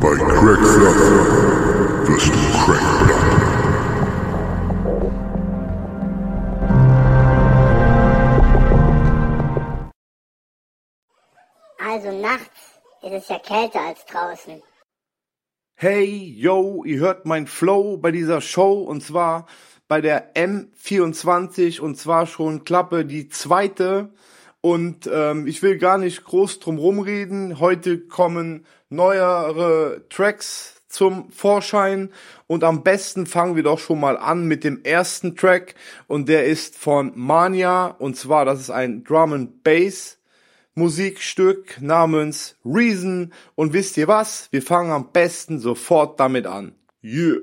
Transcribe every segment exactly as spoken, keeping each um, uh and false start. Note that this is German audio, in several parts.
Bei Cracksack wirst du Crackblatt. Also nachts ist es ja kälter als draußen. Hey, yo, ihr hört mein Flow bei dieser Show und zwar bei der M vierundzwanzig und zwar schon Klappe die zweite und ähm, ich will gar nicht groß drum rumreden. Heute kommen neuere Tracks zum Vorschein und am besten fangen wir doch schon mal an mit dem ersten Track und der ist von Mania und zwar das ist ein Drum and Bass Musikstück namens Reason und wisst ihr was? Wir fangen am besten sofort damit an. Yeah.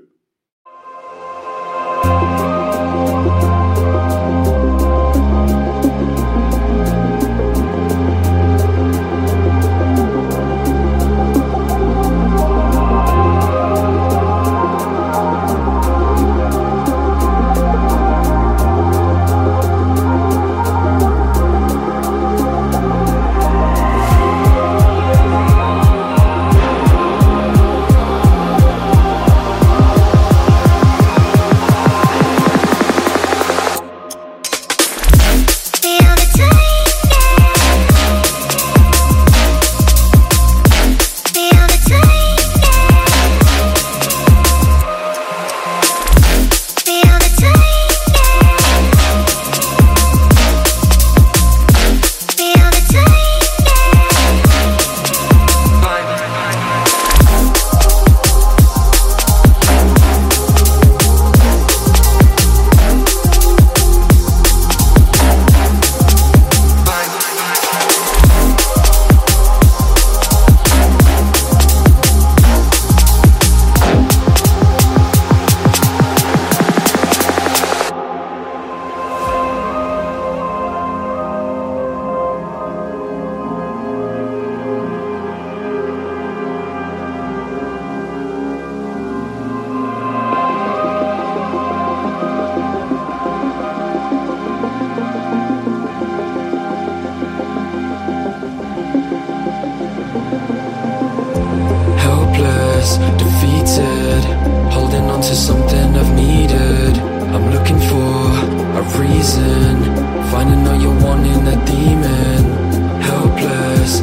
Defeated, holding on to something I've needed. I'm looking for a reason, finding out you're wanting a demon. Helpless,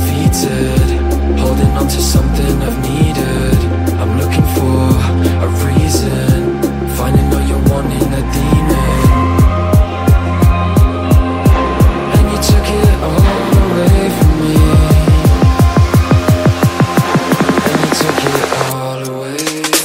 defeated, holding on to something I've needed. I'm looking for a reason, finding out you're wanting a demon. And you took it all away from me. Took it all away.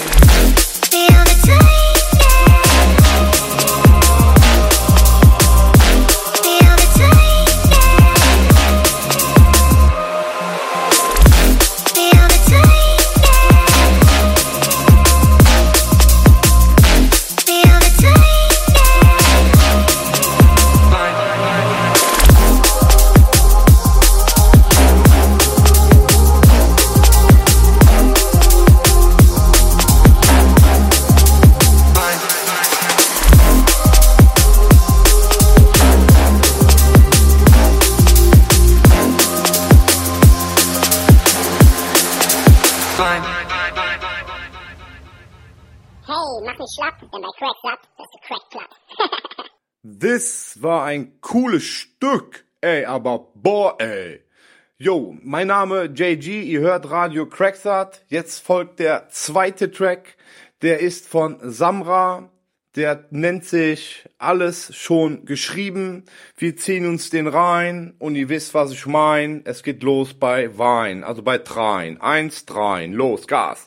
Hey, mach mich schlapp, denn bei Cracksack wirst du Crackblatt. Das war ein cooles Stück, ey, aber boah, ey. Yo, mein Name J G, ihr hört Radio Cracksack. Jetzt folgt der zweite Track, der ist von Samra, der nennt sich Alles schon geschrieben. Wir ziehen uns den rein und ihr wisst, was ich mein. Es geht los bei Wein, also bei dreien. Eins, dreien, los, Gas.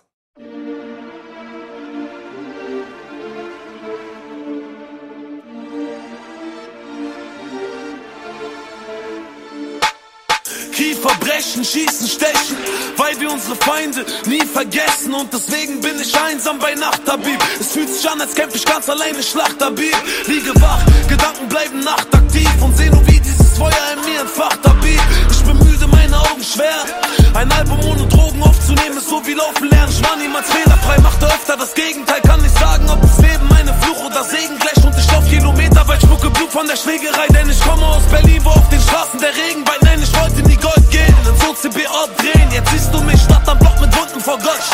Verbrechen, schießen, stechen, weil wir unsere Feinde nie vergessen und deswegen bin ich einsam bei Nacht, Habib. Es fühlt sich an, als kämpf ich ganz alleine, Schlacht, Habib. Liege wach, Gedanken bleiben nachtaktiv und seh nur, wie dieses Feuer in mir entfacht, Habib. Ich bin müde, meine Augen schwer. Ein Album ohne Drogen aufzunehmen ist so wie Laufen lernen. Ich war niemals fehlerfrei, machte öfter das Gegenteil. Kann nicht sagen, ob das Leben meine Fluch oder Segen gleicht und ich lauf Kilometer, weil ich spucke Blut von der Schlägerei. Denn ich komme aus Berlin, wo auf den Straßen der Regen bald. Nein, ich wollte nie Gold gehen, ins O C B Ort drehen. Jetzt siehst du mich statt am Block mit Wunden vor Gott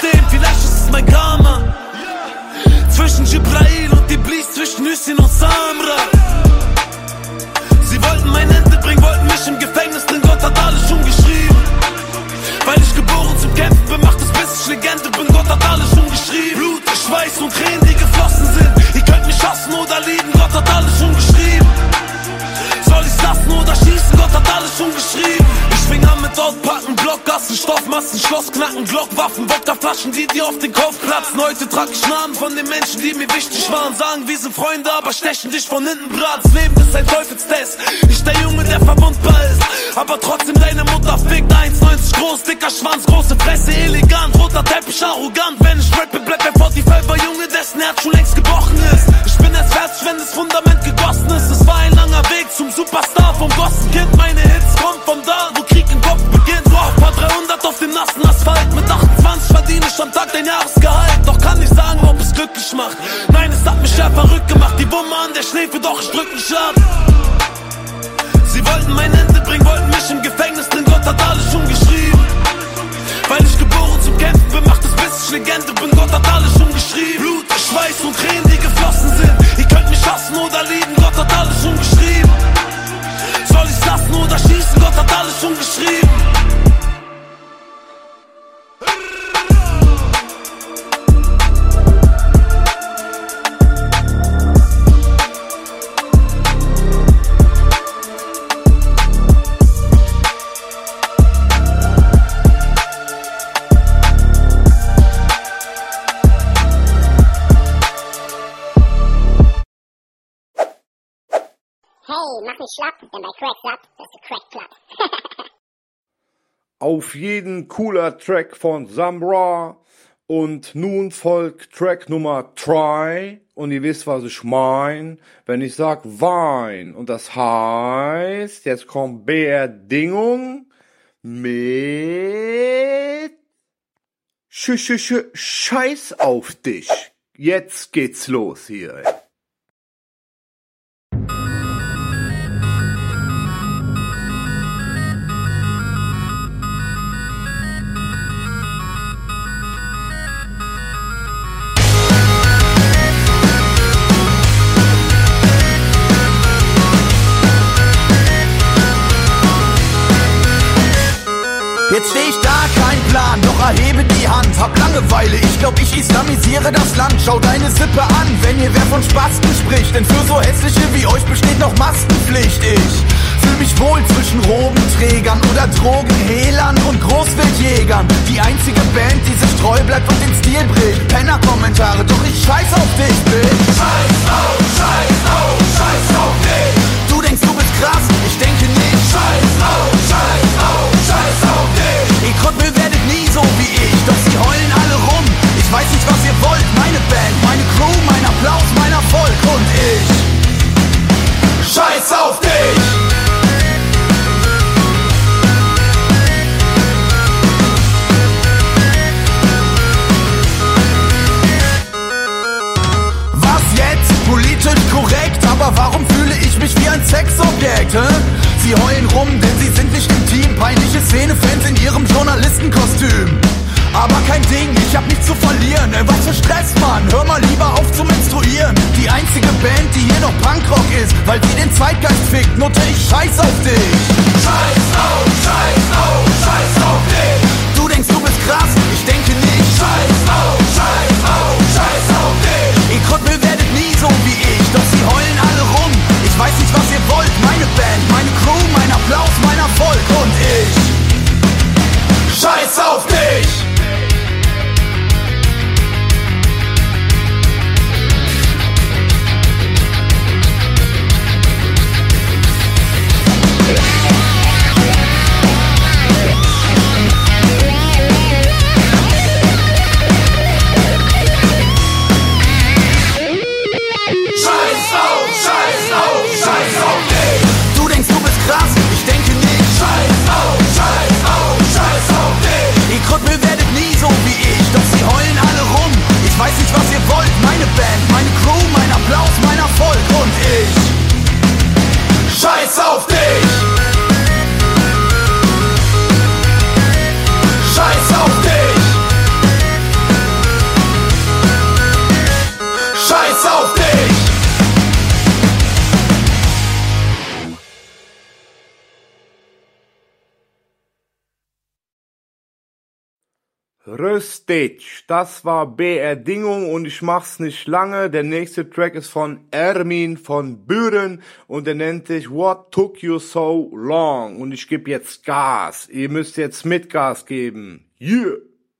Legende bin, Gott hat alles schon geschrieben. Blut, Schweiß und Tränen, die geflossen sind. Ihr könnt mich hassen oder lieben, Gott hat alles schon geschrieben. Soll ich's lassen oder schießen, Gott hat alles schon geschrieben. Ich fing an mit Auspacken, Blockgassen, Stoffmassen, Schlossknacken, Glockwaffen, Wodkaflaschen, die dir auf den Kopf platzen. Heute trag ich Namen von den Menschen, die mir wichtig waren. Sagen, wir sind Freunde, aber stechen dich von hinten brat. Das Leben ist ein Teufelstest, nicht der Junge, der verwundbar ist, aber trotzdem deine Mutter fickt. eins neunzig groß, dicker Schwanz, große Fresse, elegant, roter Teppich, arrogant. Wenn ich rappe, bleibt ein forty-fiver Junge, dessen Herz schon längst gebrochen ist. Ich bin erst fertig, wenn das Fundament gegossen ist. Es war ein langer Weg zum Superstar vom Gossenkind. Meine Hits kommen von da, wo Krieg im Kopf beginnt. Boah, paar dreihundert auf dem nassen Asphalt. Mit achtundzwanzig verdiene ich am Tag dein Jahresgehalt. Doch kann nicht sagen, ob es glücklich macht. Nein, es hat mich ja verrückt gemacht. Die Wumme an der Schläfe, doch ich drück mich ab. Sie wollten mein Ende bringen, wollten mich im Gefängnis drin. Gott hat alles schon geschrieben. Weil ich geboren zum Kämpfen bin, macht es bis ich Legende bin. Gott hat alles schon geschrieben. Blut, Schweiß und Tränen, die geflossen sind. Ihr könnt mich hassen oder lieben, Gott hat alles schon geschrieben. Soll ich's lassen oder schießen, Gott hat alles schon geschrieben. Hey, mach nicht schlapp, denn bei Crack's Up, das ist der Crack Club. Auf jeden cooler Track von Samra. Und nun folgt Track Nummer drei. Und ihr wisst, was ich mein, wenn ich sag Wein. Und das heißt, jetzt kommt Beerdingung mit Sch -sch -sch Scheiß auf dich. Jetzt geht's los hier, ey. Jetzt steh ich da, kein Plan, doch erhebe die Hand. Hab Langeweile, ich glaub, ich islamisiere das Land. Schau deine Sippe an, wenn hier wer von Spasten spricht. Denn für so Hässliche wie euch besteht noch Maskenpflicht. Ich fühl mich wohl zwischen Robenträgern oder Drogenhehlern und Großwildjägern. Die einzige Band, die sich treu bleibt und den Stil bricht. Penner-Kommentare, doch ich scheiß auf dich, Bitch. Scheiß auf, scheiß auf, scheiß auf dich. Du denkst, du bist krass, ich denke nicht. Scheiß auf, scheiß auf, scheiß auf dich. Ihr Krüppel werdet nie so wie ich, doch sie heulen alle rum. Ich weiß nicht, was ihr wollt, meine Band, meine Crew, mein Applaus, mein Erfolg und ich. Scheiß auf dich. Was jetzt? Politisch korrekt, aber warum fühle ich mich wie ein Sexobjekt, hä? Sie heulen rum, denn sie sind nicht im Team. Peinliche Szenefans in ihrem Journalistenkostüm. Aber kein Ding, ich hab nichts zu verlieren. Ey, was für Stress, Mann, hör mal lieber auf zu menstruieren. Die einzige Band, die hier noch Punkrock ist, weil sie den Zeitgeist fickt, nutte ich scheiß auf dich. Scheiß auf, scheiß auf, scheiß auf dich. Du denkst, du bist krass, ich denke nicht. Scheiß auf, scheiß auf, scheiß auf dich. Ihr Krüppel werdet nie so wie ich, doch sie heulen alle rum. Ich weiß nicht, was ihr wollt, meine Band, meine Crew, mein Applaus, mein Erfolg und ich. Scheiß auf dich. Röstic, das war B R Dingung und ich mach's nicht lange. Der nächste Track ist von Ermin von Büren und der nennt sich What Took You So Long und ich gebe jetzt Gas. Ihr müsst jetzt mit Gas geben. Yeah!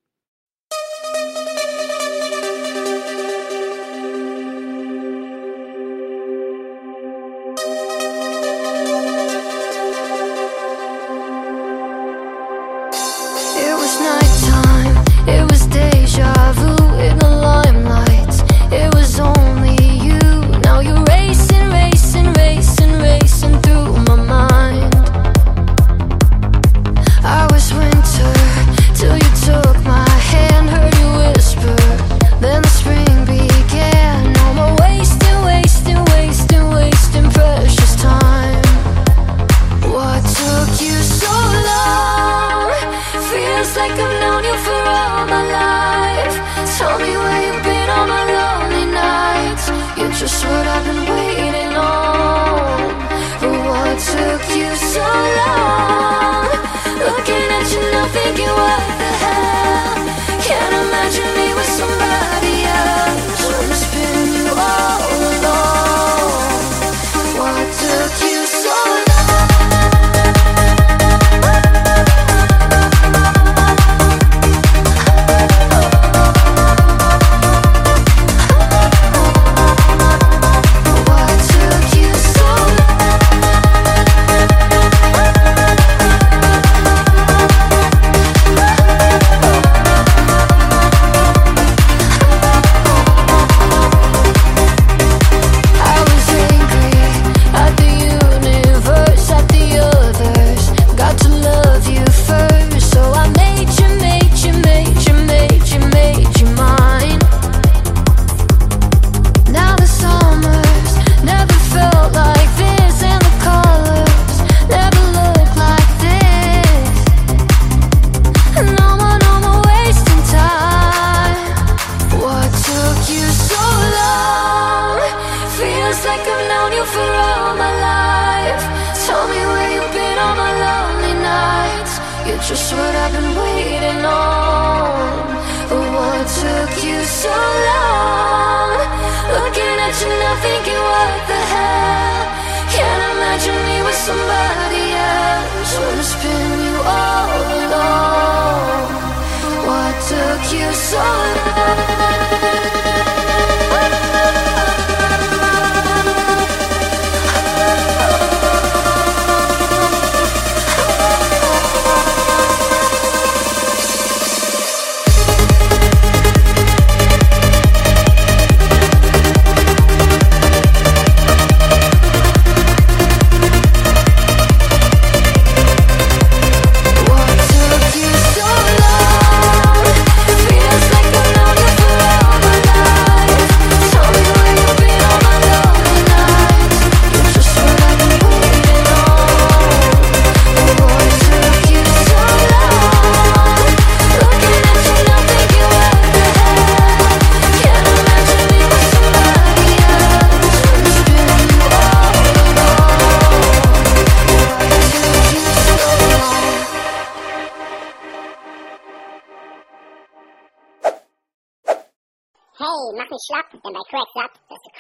Hey, mach nicht schlapp, denn bei Crack's Up, das ist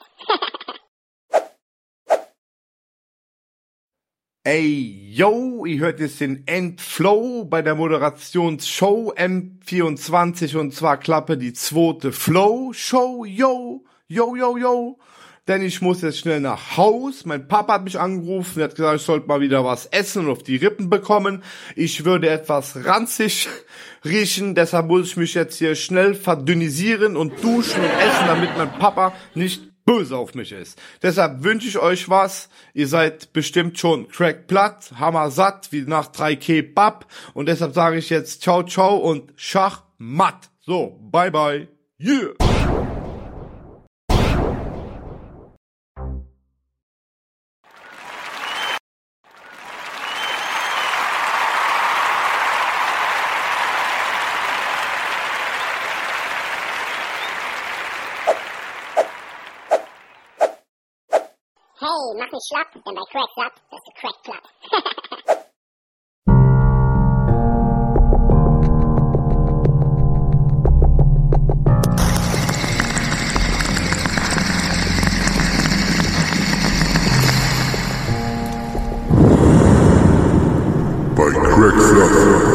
Crack Club. Ey, yo, ihr hört jetzt den Endflow bei der Moderationsshow M vierundzwanzig und zwar Klappe die zweite Flow-Show, yo, yo, yo, yo. Denn ich muss jetzt schnell nach Haus. Mein Papa hat mich angerufen, er hat gesagt, ich sollte mal wieder was essen und auf die Rippen bekommen. Ich würde etwas ranzig riechen, deshalb muss ich mich jetzt hier schnell verdünnisieren und duschen und essen, damit mein Papa nicht böse auf mich ist. Deshalb wünsche ich euch was. Ihr seid bestimmt schon crackplatt, hammersatt, wie nach drei Kebab. Und deshalb sage ich jetzt ciao, ciao und Schachmatt. So, bye, bye. Yeah! Hey, mach nicht schlapp, denn bei Crack's Up, das ist Crack Club. Club.